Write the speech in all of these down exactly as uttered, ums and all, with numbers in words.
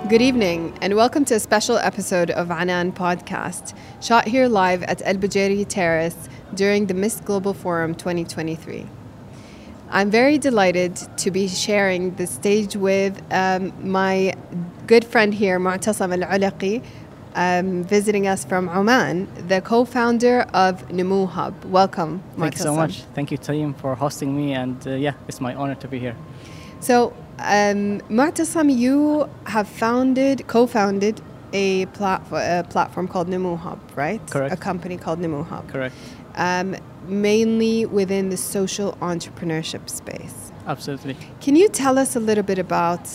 Good evening, and welcome to a special episode of Anan Podcast, shot here live at El Bujeri Terrace during the Mist Global Forum twenty twenty-three. I'm very delighted to be sharing the stage with um, my good friend here, Mu'tasam Al-Ulaqi, um, visiting us from Oman, the co-founder of Numu Hub. Welcome, Mu'tasam. Thank you so much. Thank you, Tayyim, for hosting me, and uh, yeah, it's my honor to be here. So, um, Mu'tasam, you have founded, co-founded a, plat- a platform called Numu Hub, right? Correct. A company called Numu Hub. Correct. Um, mainly within the social entrepreneurship space. Absolutely. Can you tell us a little bit about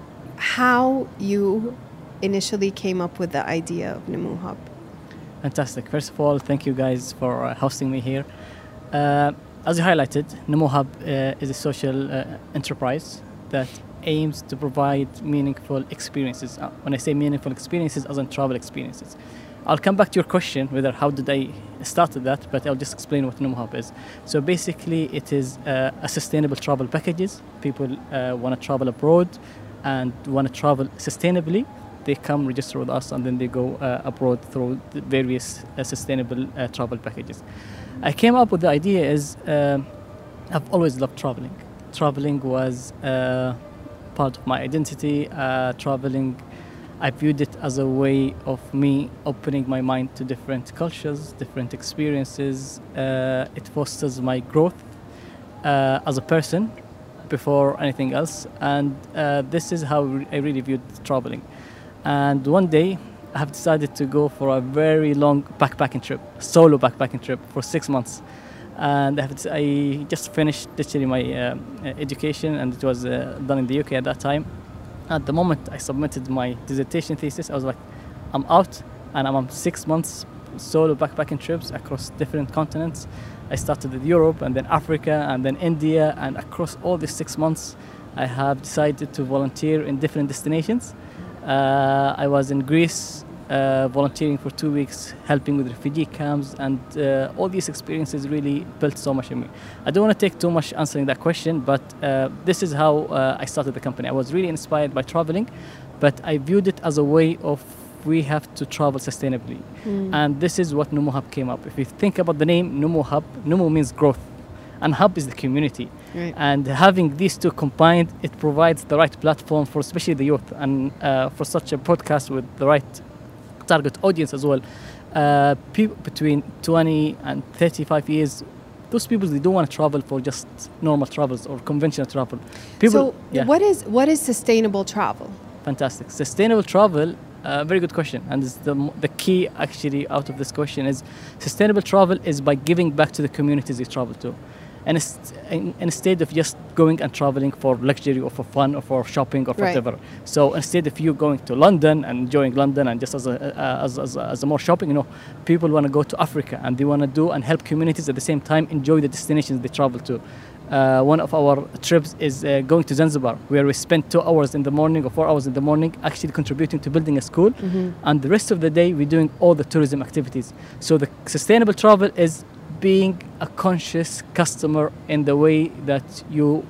how you initially came up with the idea of Numu Hub? Fantastic. First of all, thank you guys for uh, hosting me here. Uh, as you highlighted, Numu Hub uh, is a social uh, enterprise that aims to provide meaningful experiences. Uh, when I say meaningful experiences, as in travel experiences. I'll come back to your question, whether how did I start that, but I'll just explain what Numu Hub is. So basically, it is uh, a sustainable travel packages. People uh, want to travel abroad and want to travel sustainably. They come register with us, and then they go uh, abroad through the various uh, sustainable uh, travel packages. I came up with the idea is uh, I've always loved traveling. Traveling was uh, part of my identity. Uh, traveling, I viewed it as a way of me opening my mind to different cultures, different experiences. Uh, it fosters my growth uh, as a person before anything else. And uh, this is how I really viewed traveling. And one day, I have decided to go for a very long backpacking trip, solo backpacking trip for six months. And I, have to, I just finished literally my uh, education, and it was uh, done in the U K at that time. At the moment I submitted my dissertation thesis, I was like, I'm out, and I'm on six months solo backpacking trips across different continents. I started with Europe, and then Africa, and then India, and across all these six months, I have decided to volunteer in different destinations. Uh, I was in Greece, uh, volunteering for two weeks, helping with refugee camps, and uh, all these experiences really built so much in me. I don't want to take too much answering that question, but uh, this is how uh, I started the company. I was really inspired by traveling, but I viewed it as a way of we have to travel sustainably. Mm. And this is what Numu Hub came up. If you think about the name Numu Hub, Numu means growth, and Hub is the community. Right. And having these two combined, it provides the right platform for especially the youth, and uh, for such a podcast with the right target audience as well. Uh, people between twenty and thirty-five years, those people, they don't want to travel for just normal travels or conventional travel. People, so yeah. what is what is sustainable travel? Fantastic. Sustainable travel, uh, very good question. And it's the, the key actually out of this question is sustainable travel is by giving back to the communities you travel to. And in, instead of just going and traveling for luxury or for fun or for shopping or for right. whatever. So instead of you going to London and enjoying London and just as a, uh, as, as, as a more shopping, you know, people want to go to Africa, and they want to do and help communities at the same time enjoy the destinations they travel to. Uh, one of our trips is uh, going to Zanzibar, where we spend two hours in the morning or four hours in the morning actually contributing to building a school. Mm-hmm. And the rest of the day, we're doing all the tourism activities. So the sustainable travel is being a conscious customer in the way that you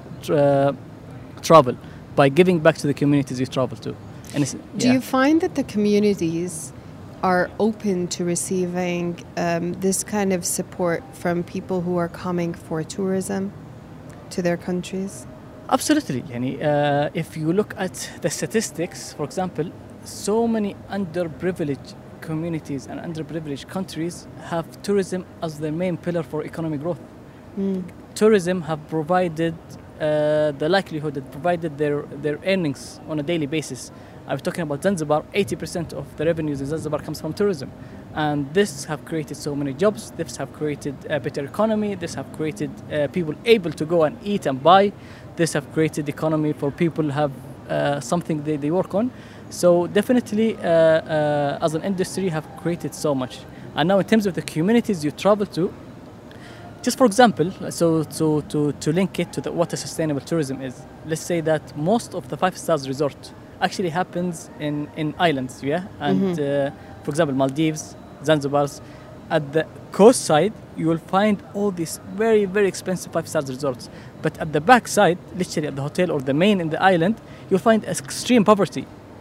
uh, travel, by giving back to the communities you travel to. And it's, Do yeah. you find that the communities are open to receiving um, this kind of support from people who are coming for tourism to their countries? Absolutely. Yani, uh, if you look at the statistics, for example, so many underprivileged communities and underprivileged countries have tourism as their main pillar for economic growth. Mm. Tourism have provided uh, the likelihood that provided their, their earnings on a daily basis. I was talking about Zanzibar, eighty percent of the revenues in Zanzibar comes from tourism. And this have created so many jobs, this have created a better economy, this have created uh, people able to go and eat and buy, this have created economy for people who have uh, something they, they work on. So definitely, uh, uh, as an industry, have created so much. And now in terms of the communities you travel to, just for example, so to, to, to link it to the, what a sustainable tourism is, let's say that most of the five stars resort actually happens in, in islands, yeah? And mm-hmm. uh, for example, Maldives, Zanzibar's, at the coast side, you will find all these very, very expensive five stars resorts. But at the back side, literally at the hotel or the main in the island, you'll find extreme poverty.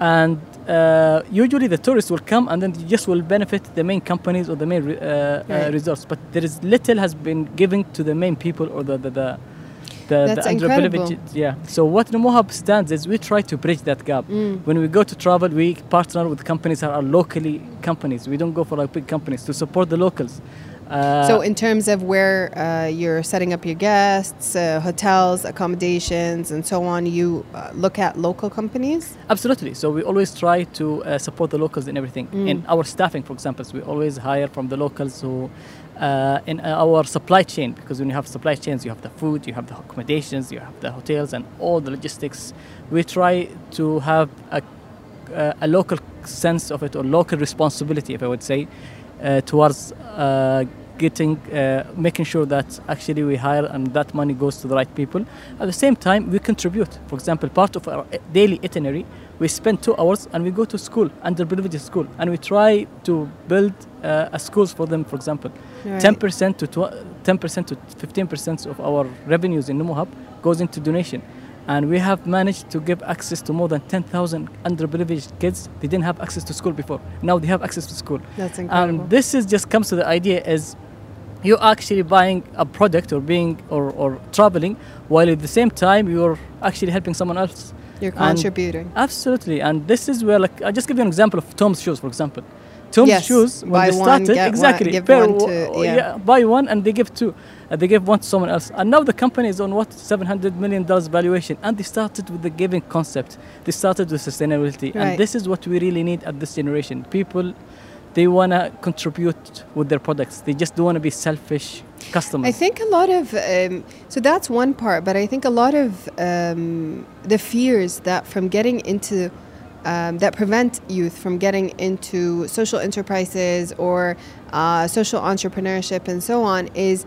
And uh, usually the tourists will come and then they just will benefit the main companies or the main re- uh, Right. uh, resorts. But there is little has been given to the main people or the the the, the, That's the incredible. underprivileged. Yeah. So what NemoHub stands is we try to bridge that gap. Mm. When we go to travel, we partner with companies that are locally companies. We don't go for like big companies to support the locals. Uh, So in terms of where uh, you're setting up your guests, uh, hotels, accommodations, and so on, you uh, look at local companies? Absolutely. So we always try to uh, support the locals in everything. Mm. In our staffing, for example, we always hire from the locals who, uh, in our supply chain, because when you have supply chains, you have the food, you have the accommodations, you have the hotels, and all the logistics. We try to have a, uh, a local sense of it, or local responsibility, if I would say, uh, towards uh, getting, uh, making sure that actually we hire and that money goes to the right people. At the same time, we contribute. For example, part of our daily itinerary, we spend two hours and we go to school, underprivileged school, and we try to build uh, a schools for them. For example, Right. ten percent to tw- ten percent to fifteen percent of our revenues in NemoHub goes into donation. And we have managed to give access to more than ten thousand underprivileged kids. They didn't have access to school before. Now they have access to school. That's incredible. And this is just comes to the idea is you actually buying a product or being or, or traveling, while at the same time you're actually helping someone else. You're And- contributing. Absolutely. And this is where, like, I just give you an example of Tom's shoes, for example. Tom's Yes, shoes, when buy they one, started, get one- exactly, give pair one wa- to- yeah. buy one and they give two. Uh, they give one to someone else. And now the company is on what, seven hundred million dollars valuation. And they started with the giving concept. They started with sustainability. Right. And this is what we really need at this generation. People, they want to contribute with their products. They just don't want to be selfish customers. I think a lot of, um, so that's one part, but I think a lot of um, the fears that from getting into, um, that prevent youth from getting into social enterprises or uh, social entrepreneurship and so on is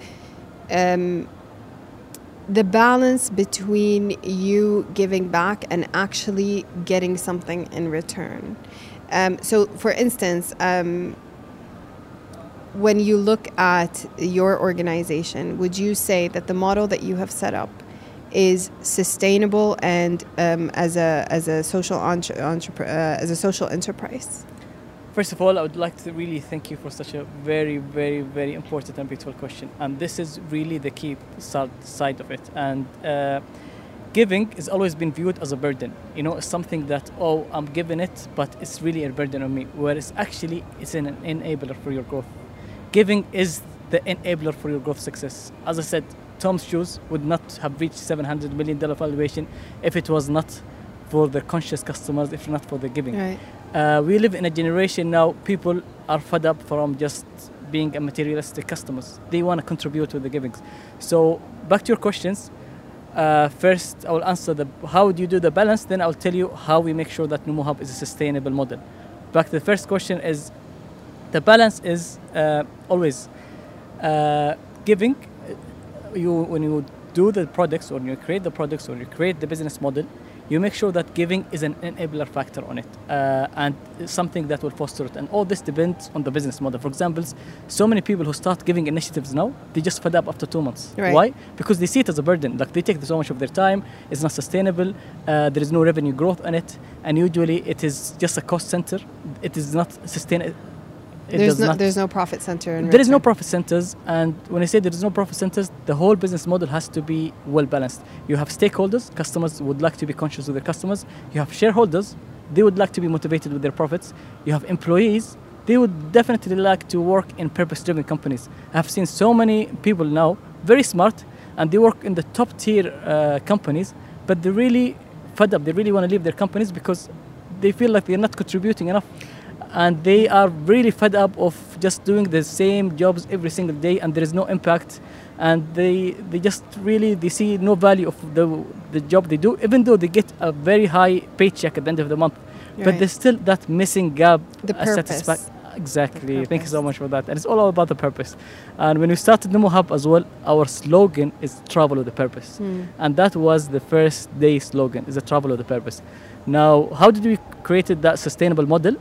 um, the balance between you giving back and actually getting something in return. Um, so, for instance, um, when you look at your organization, would you say that the model that you have set up is sustainable and um, as a as a social entre- entrep- uh, as a social enterprise? First of all, I would like to really thank you for such a very, very, very important and beautiful question. And this is really the key side side of it. And uh, giving has always been viewed as a burden. You know, it's something that, oh, I'm giving it, but it's really a burden on me. Whereas actually, it's an enabler for your growth. Giving is the enabler for your growth success. As I said, Tom's shoes would not have reached seven hundred million dollars valuation if it was not for the conscious customers, if not for the giving. Right. Uh, we live in a generation now, people are fed up from just being a materialistic customers. They want to contribute to the givings. So back to your questions. Uh, first, I will answer the how do you do the balance, then I'll tell you how we make sure that NemoHub is a sustainable model. Back to the first question is, the balance is uh, always uh, giving. You, when you do the products or you create the products or you create the business model, you make sure that giving is an enabler factor on it uh, and something that will foster it. And all this depends on the business model. For example, so many people who start giving initiatives now, they just fed up after two months. Right. Why? Because they see it as a burden. Like they take so much of their time, it's not sustainable, uh, there is no revenue growth on it, and usually it is just a cost center. It is not sustainable. It There's does no not there's no profit center. In there is no return. profit centers, and when I say there is no profit centers, the whole business model has to be well balanced. You have stakeholders, customers would like to be conscious of their customers. You have shareholders, they would like to be motivated with their profits. You have employees, they would definitely like to work in purpose-driven companies. I've seen so many people now, very smart, and they work in the top tier uh, companies, but they really fed up. They really want to leave their companies because they feel like they're not contributing enough. And they are really fed up of just doing the same jobs every single day, and there is no impact. And they they just really they see no value of the the job they do, even though they get a very high paycheck at the end of the month. But Right. there's still that missing gap. The a purpose. satisfac- Exactly. The Thank you so purpose. much for that. And it's all about the purpose. And when we started NemoHub as well, our slogan is travel with a purpose. Hmm. And that was the first day slogan, is a travel with a purpose. Now, how did we create that sustainable model?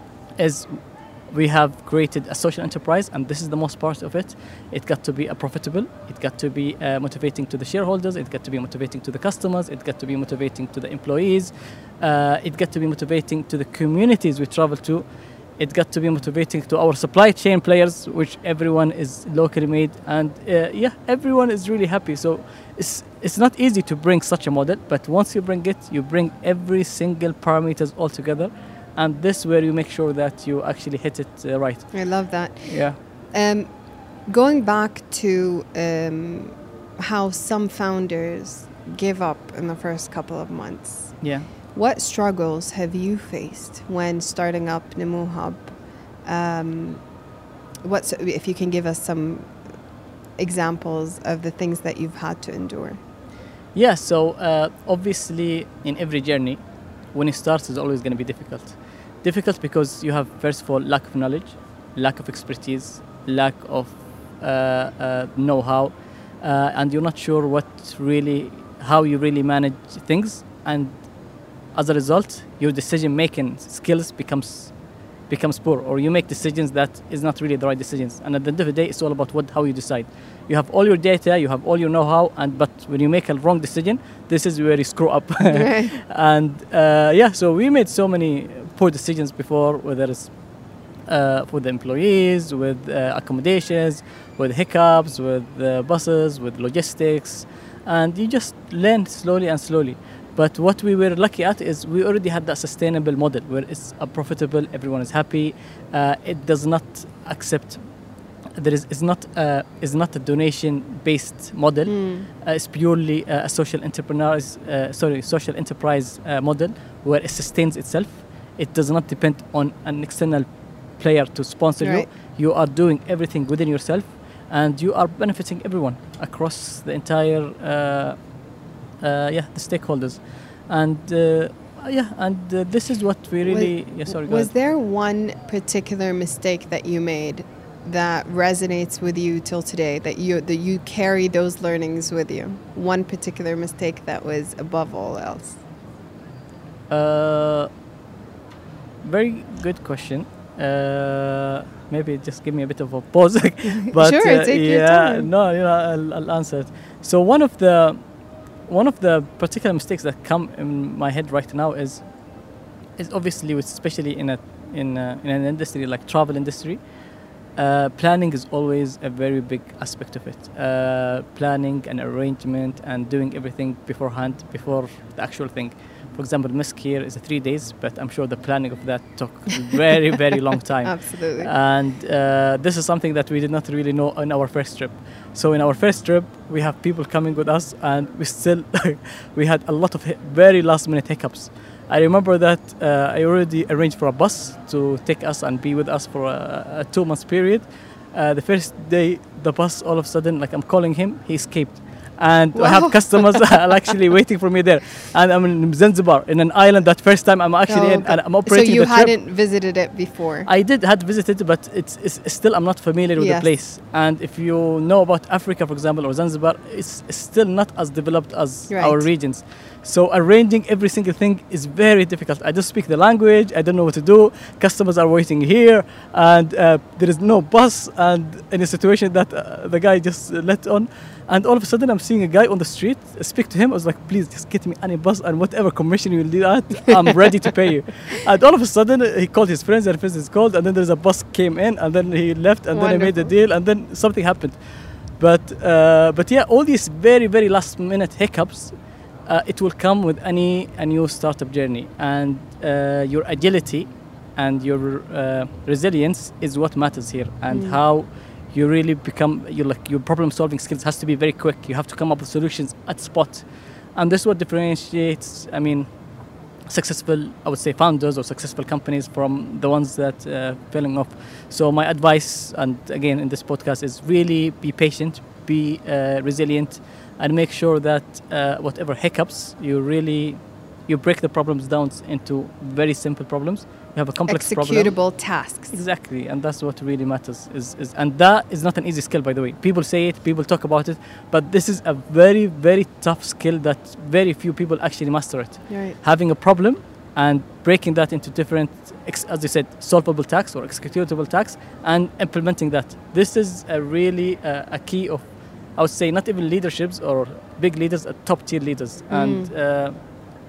Is we have created a social enterprise, and this is the most part of it. It got to be a profitable, it got to be uh, motivating to the shareholders, it got to be motivating to the customers, it got to be motivating to the employees. Uh, it got to be motivating to the communities we travel to. It got to be motivating to our supply chain players, which everyone is locally made, and uh, yeah, everyone is really happy. So it's it's not easy to bring such a model, but once you bring it, you bring every single parameters all together, and this where you make sure that you actually hit it uh, right. I love that. Yeah. Um, going back to um, how some founders give up in the first couple of months. Yeah. What struggles have you faced when starting up Nemo Hub? Um, what's, if you can give us some examples of the things that you've had to endure. Yeah, so uh, obviously in every journey, when it starts, it's always going to be difficult. Difficult because you have, first of all, lack of knowledge, lack of expertise, lack of uh, uh, know-how, uh, and you're not sure what really, how you really manage things, and as a result, your decision-making skills becomes becomes poor, or you make decisions that is not really the right decisions. And at the end of the day, it's all about what how you decide. You have all your data, you have all your know-how, and but when you make a wrong decision, this is where you screw up. Right. And uh, yeah, so we made so many poor decisions before, whether it's uh, for the employees, with uh, accommodations, with hiccups, with uh, buses, with logistics, and you just learn slowly and slowly. But what we were lucky at is we already had that sustainable model where it's a profitable, everyone is happy. Uh, it does not accept, there is is not uh, is not a donation-based model. Mm. Uh, it's purely uh, a social enterprise, uh, sorry, social enterprise uh, model where it sustains itself. It does not depend on an external player to sponsor Right. you. You are doing everything within yourself, and you are benefiting everyone across the entire. Uh, Uh, yeah, the stakeholders, and uh, yeah, and uh, this is what we really. Was, yeah, sorry. Go was ahead. there one particular mistake that you made that resonates with you till today? That you that you carry those learnings with you? One particular mistake that was above all else. Uh, very good question. Uh, maybe just give me a bit of a pause. But Sure, uh, take your yeah, time. no, you know, I'll, I'll answer it. So one of the one of the particular mistakes that come in my head right now is is obviously, with, especially in a in a, in an industry like travel industry, uh, planning is always a very big aspect of it. Uh, planning and arrangement and doing everything beforehand before the actual thing. For example, Misk here is a three days, but I'm sure the planning of that took very, very long time. Absolutely. And uh, this is something that we did not really know on our first trip. So in our first trip, we have people coming with us, and we still we had a lot of hi- very last-minute hiccups. I remember that uh, I already arranged for a bus to take us and be with us for a, a two-month period. Uh, the first day, the bus, all of a sudden, like I'm calling him, he escaped. And I Wow. have customers actually waiting for me there. And I'm in Zanzibar, in an island that first time I'm actually Oh, in, God. and I'm operating So you the trip. hadn't visited it before. I did had visited, but it's, it's still I'm not familiar with Yes. the place. And if you know about Africa, for example, or Zanzibar, it's, it's still not as developed as Right. our regions. So arranging every single thing is very difficult. I don't speak the language. I don't know what to do. Customers are waiting here, and uh, there is no bus. And in a situation that uh, the guy just uh, let on, and all of a sudden I'm seeing a guy on the street. I speak to him. I was like, please just get me any bus and whatever commission you will do that, I'm ready to pay you. And all of a sudden uh, he called his friends, and friends called, and then there's a bus came in, and then he left, and then I made the Wonderful. deal, and then something happened. But uh, but yeah, all these very very last minute hiccups. Uh, it will come with any a new startup journey, and uh, your agility and your uh, resilience is what matters here, and Mm. how you really become you like your problem solving skills has to be very quick. You have to come up with solutions at spot, and this is what differentiates, I mean, successful, I would say, founders or successful companies from the ones that uh, failing off. So my advice, and again in this podcast, is really be patient, be uh, resilient, and make sure that uh, whatever hiccups, you really you break the problems down into very simple problems. You have a complex problem. Executable tasks. Exactly, and that's what really matters. Is, is and that is not an easy skill, by the way. People say it, people talk about it, but this is a very, very tough skill that very few people actually master it. Right. Having a problem and breaking that into different, ex- as you said, solvable tasks or executable tasks, and implementing that. This is a really uh, a key of, I would say, not even leaderships or big leaders, uh, top tier leaders. Mm. And uh,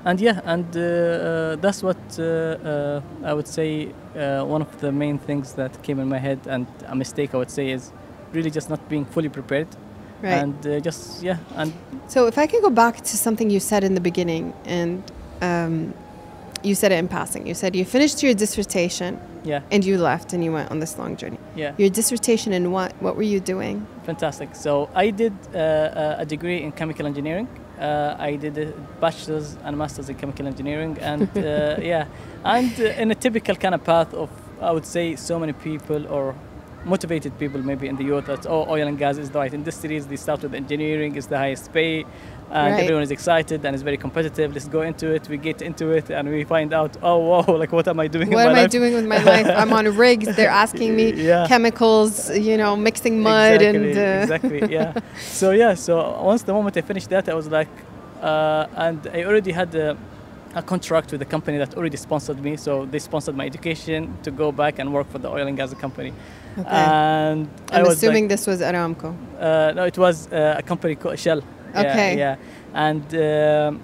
and yeah, and uh, uh, that's what uh, uh, I would say. Uh, one of the main things that came in my head, and a mistake I would say, is really just not being fully prepared. Right. And uh, just yeah, and So if I can go back to something you said in the beginning, and um, you said it in passing. You said you finished your dissertation. yeah, And you left and you went on this long journey. yeah, Your dissertation in what? What were you doing? fantastic. So I did uh, a degree in chemical engineering. Uh, I did a bachelor's and master's in chemical engineering, and uh, yeah, and uh, in a typical kind of path of, I would say, so many people or motivated people maybe in the youth that, oh, oil and gas is the right industries. They start with engineering, is the highest pay, and Right. everyone is excited and it's very competitive. Let's go into it. We get into it and we find out, oh, whoa, like what am I doing? What in my am I life? doing with my life? I'm on rigs. They're asking me Yeah. chemicals, you know, mixing mud exactly, and uh, exactly, yeah. So yeah, so once the moment I finished that, I was like, uh, and I already had a, a contract with the company that already sponsored me. So they sponsored my education to go back and work for the oil and gas company. Okay. And I I'm was assuming like, this was Aramco. uh, no, it was uh, a company called Shell. Yeah, Okay. Yeah, and um,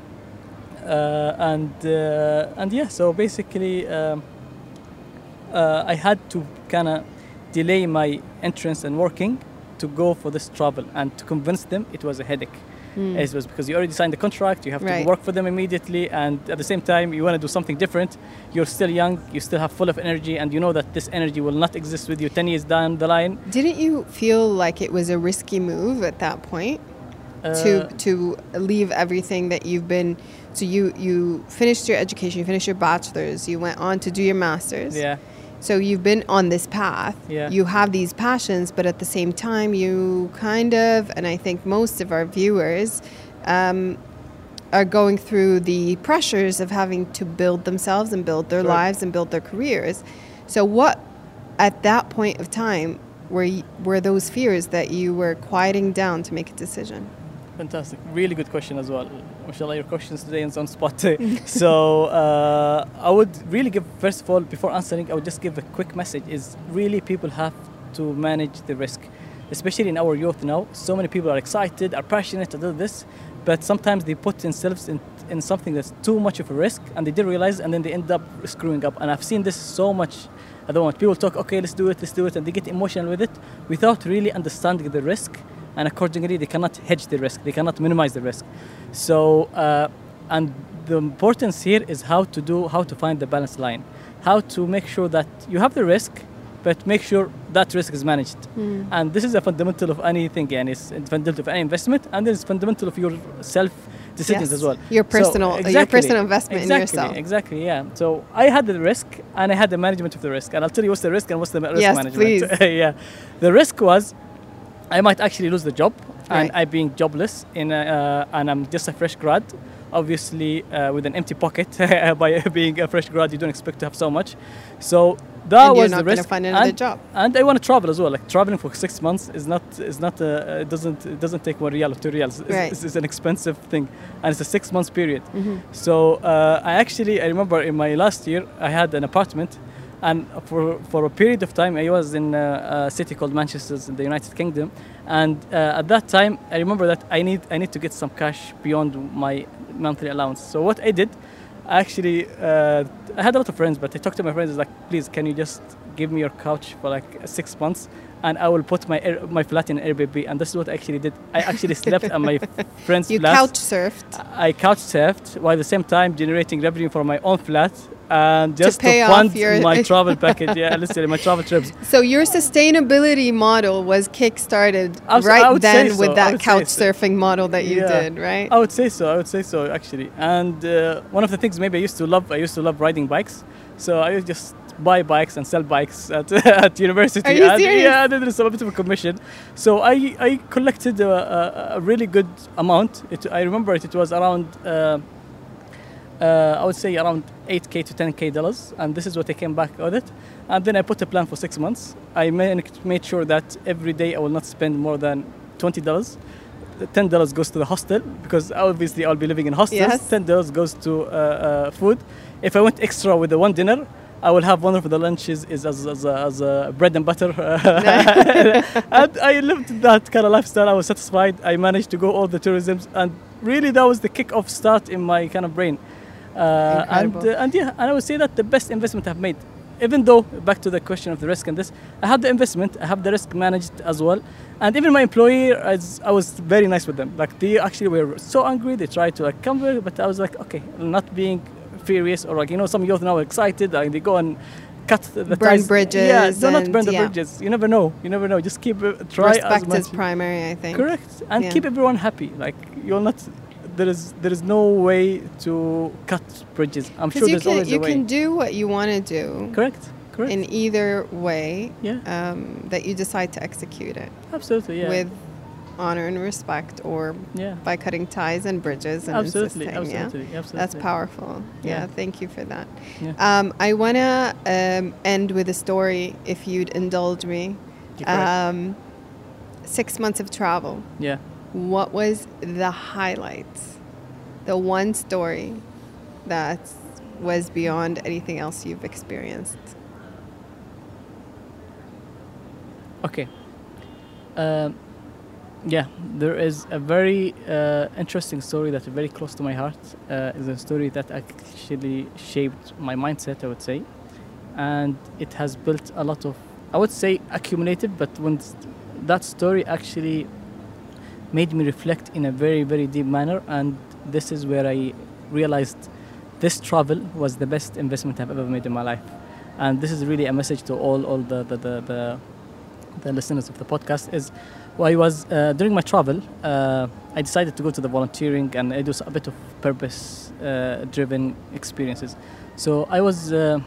uh, and uh, and yeah. So basically, um, uh, I had to kind of delay my entrance and working to go for this travel, and to convince them it was a headache. Mm. It was because you already signed the contract, you have Right. to work for them immediately, and at the same time you want to do something different. You're still young, you still have full of energy, and you know that this energy will not exist with you ten years down the line. Didn't you feel like it was a risky move at that point to Uh, to leave everything that you've been? So you you finished your education, you finished your bachelor's, you went on to do your master's. yeah, So you've been on this path. Yeah. You have these passions, but at the same time, you kind of, and I think most of our viewers, um, are going through the pressures of having to build themselves and build their Right. lives and build their careers. So what, at that point of time, were y- were those fears that you were quieting down to make a decision? fantastic. Really good question as well. Mashallah, your questions today is on spot. So uh, I would really give, first of all, before answering, I would just give a quick message, is really people have to manage the risk, especially in our youth now. So many people are excited, are passionate to do this, but sometimes they put themselves in, in something that's too much of a risk, and they didn't realize, and then they end up screwing up. And I've seen this so much at the moment. People talk, okay, let's do it, let's do it, and they get emotional with it without really understanding the risk. And accordingly, they cannot hedge the risk. They cannot minimize the risk. So, uh, and the importance here is how to do, how to find the balance line, how to make sure that you have the risk, but make sure that risk is managed. Mm. And this is a fundamental of anything, and it's fundamental of any investment, and it's fundamental of your self decisions Yes. as well. Your So, personal, your exactly, personal investment exactly, in yourself. Exactly, yeah. So I had the risk, and I had the management of the risk, and I'll tell you what's the risk and what's the risk Yes, management. please. Yeah, the risk was I might actually lose the job, and Right. I being jobless in a, uh, and I'm just a fresh grad, obviously uh, with an empty pocket. By being a fresh grad, you don't expect to have so much. So that And you're was not the gonna risk. find another and, job. and I want to travel as well. Like traveling for six months is not is not uh, it doesn't it doesn't take one real or two reals. It's, Right. it's, it's an expensive thing, and it's a six months period. Mm-hmm. So uh, I actually I remember in my last year I had an apartment, and for for a period of time I was in a, a city called Manchester in the United Kingdom, and uh, at that time I remember that I need I need to get some cash beyond my monthly allowance. So what I did, I actually uh, I had a lot of friends, but I talked to my friends like, please, can you just give me your couch for like six months, and I will put my air, my flat in Airbnb. And this is what I actually did. I actually slept at my friend's You flat. couch surfed. I couch surfed while at the same time generating revenue for my own flat, and just to, pay off fund your- my travel package. Yeah, literally my travel trips. So your sustainability model was kick-started I was- I right would say then so, with I that would say couch so. surfing model that you Yeah. did, right? I would say so. I would say so actually. And uh, one of the things maybe I used to love, I used to love riding bikes. So I used to just buy bikes and sell bikes at, at university. Are you and, serious? Yeah, and then there's a bit of a commission. So I I collected a, a, a really good amount. It, I remember it. It was around. Uh, uh, I would say around eight K to ten K dollars, and this is what I came back with it. And then I put a plan for six months. I made, made sure that every day I will not spend more than twenty dollars. ten dollars goes to the hostel, because obviously I'll be living in hostels. Yes. ten dollars goes to uh, uh, food. If I went extra with the one dinner, I will have one of the lunches is as, as, a, as a bread and butter. And I lived that kind of lifestyle. I was satisfied. I managed to go all the tourisms, and really that was the kick-off start in my kind of brain. Uh, and Incredible. uh, and yeah, and I would say that the best investment I've made. Even though, back to the question of the risk and this, I have the investment, I have the risk managed as well. And even my employer, as I was very nice with them. Like they actually were so angry, they tried to like come back, but I was like, okay, not being furious or like, you know, some youth now are excited and they go and cut the, the Burn ties. bridges Yeah, do not and- burn the yeah. bridges. You never know. You never know. Just keep it, try as Respect much. is primary, I think. Correct. And Yeah. keep everyone happy. Like you'll not, there is there is no way to cut bridges. I'm sure Because you there's can always you a way. can do what you want to do Correct. Correct. in either way Yeah. um, that you decide to execute it Absolutely. Yeah. with honor and respect, or yeah. by cutting ties and bridges and Absolutely. insisting. Absolutely. Yeah? Absolutely. That's powerful. Yeah, Yeah. thank you for that. Yeah. Um, I want to um, end with a story, if you'd indulge me. You're correct. Um, six months of travel. Yeah. What was the highlight? The one story that was beyond anything else you've experienced? Okay. Um, yeah, there is a very uh, interesting story that is very close to my heart. Uh, it's a story that actually shaped my mindset, I would say. And it has built a lot of, I would say, accumulated, but when s- that story actually made me reflect in a very, very deep manner. And this is where I realized this travel was the best investment I've ever made in my life. And this is really a message to all, all the, the, the, the the listeners of the podcast is well, I was uh, during my travel uh, I decided to go to the volunteering and I do a bit of purpose uh, driven experiences. So I was uh,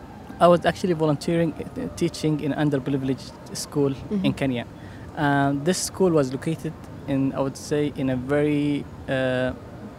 I was actually volunteering uh, teaching in underprivileged school Mhm. in Kenya. Um, this school was located in, I would say, in a very uh,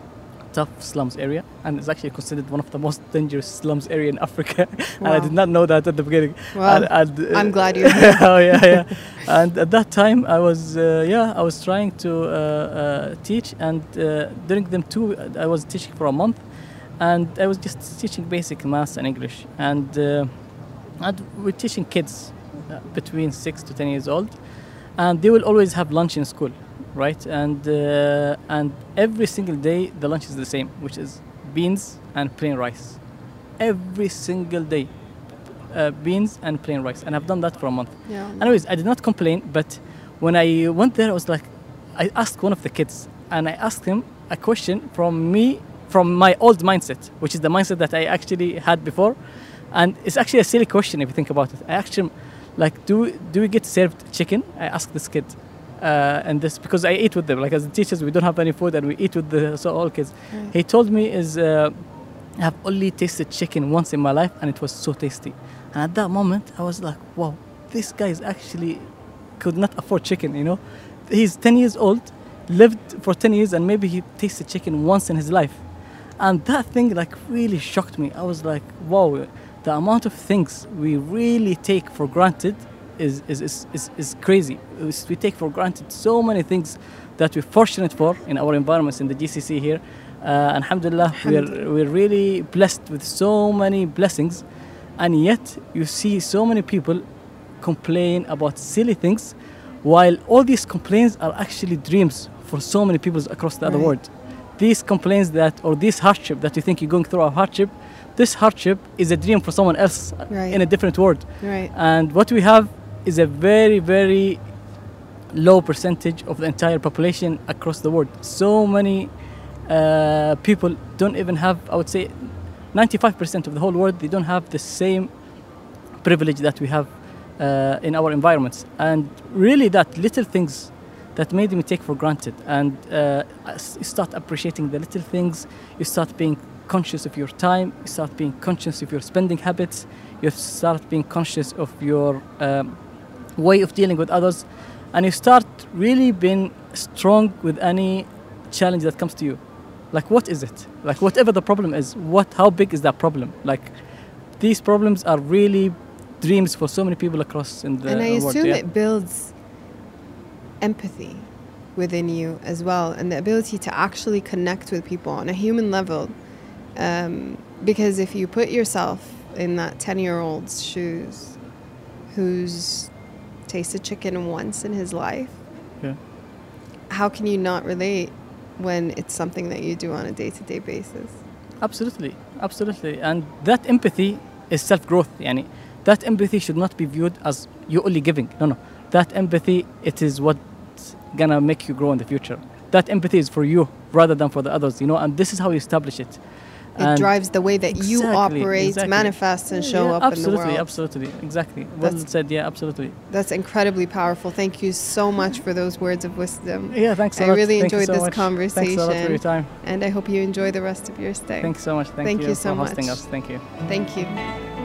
tough slums area, and it's actually considered one of the most dangerous slums area in Africa. And I Wow. did not know that at the beginning. Well, And- and, uh, I'm glad you oh yeah, yeah. And at that time, I was uh, yeah, I was trying to uh, uh, teach, and uh, during them two, I was teaching for a month, and I was just teaching basic maths and English, and uh, and we're teaching kids uh, between six to ten years old, and they will always have lunch in school, right? And uh, and every single day the lunch is the same, which is beans and plain rice. Every single day, uh, beans and plain rice, and I've done that for a month. Yeah. Anyways, I did not complain, but when I went there, I was like, I asked one of the kids, and I asked him a question from me, from my old mindset, which is the mindset that I actually had before, and it's actually a silly question if you think about it. I asked him, like, do do we get served chicken? I asked this kid, uh, and this because I eat with them. Like as the teachers, we don't have any food, and we eat with the so all kids. Right. He told me is. Uh, I have only tasted chicken once in my life, and it was so tasty. And at that moment, I was like, wow, this guy is actually could not afford chicken, you know? He's ten years old, lived for ten years, and maybe he tasted chicken once in his life. And that thing like really shocked me. I was like, wow, the amount of things we really take for granted is, is, is, is, is crazy. It's- We take for granted so many things that we're fortunate for in our environments in the G C C here. Uh, alhamdulillah, we're, we're really blessed with so many blessings, and yet you see so many people complain about silly things, while all these complaints are actually dreams for so many people across the other Right. world. These complaints that, or this hardship that you think you're going through a hardship, this hardship is a dream for someone else uh, Right. in a different world. Right. And what we have is a very, very low percentage of the entire population across the world. So many uh, people don't even have, I would say, ninety-five percent of the whole world, they don't have the same privilege that we have uh, in our environments. And really that little things that made me take for granted. And uh, s- you start appreciating the little things, you start being conscious of your time, you start being conscious of your spending habits, you start being conscious of your um, way of dealing with others, and you start really being strong with any challenge that comes to you. Like, what is it? Like, whatever the problem is, what, how big is that problem? Like, these problems are really dreams for so many people across in the And I world. assume yeah. it builds empathy within you as well, and the ability to actually connect with people on a human level. Um, because if you put yourself in that ten-year-old's shoes who's tasted chicken once in his life, Yeah. how can you not relate when it's something that you do on a day-to-day basis? Absolutely, absolutely. And that empathy is self-growth. Yani, that empathy should not be viewed as you only giving. No, no. That empathy, it is what's gonna make you grow in the future. That empathy is for you rather than for the others, you know, and this is how you establish it. It And drives the way that you exactly, operate, exactly. manifest, and show Yeah, up in the absolutely, world. absolutely, exactly. Well That's- said, yeah, absolutely. That's incredibly powerful. Thank you so much for those words of wisdom. Yeah, thanks a I lot. really Thank you enjoyed so this much. conversation. Thanks a lot for your time. And I hope you enjoy the rest of your stay. Thanks so much. Thank, Thank you, you so for hosting much. us. Thank you. Thank you.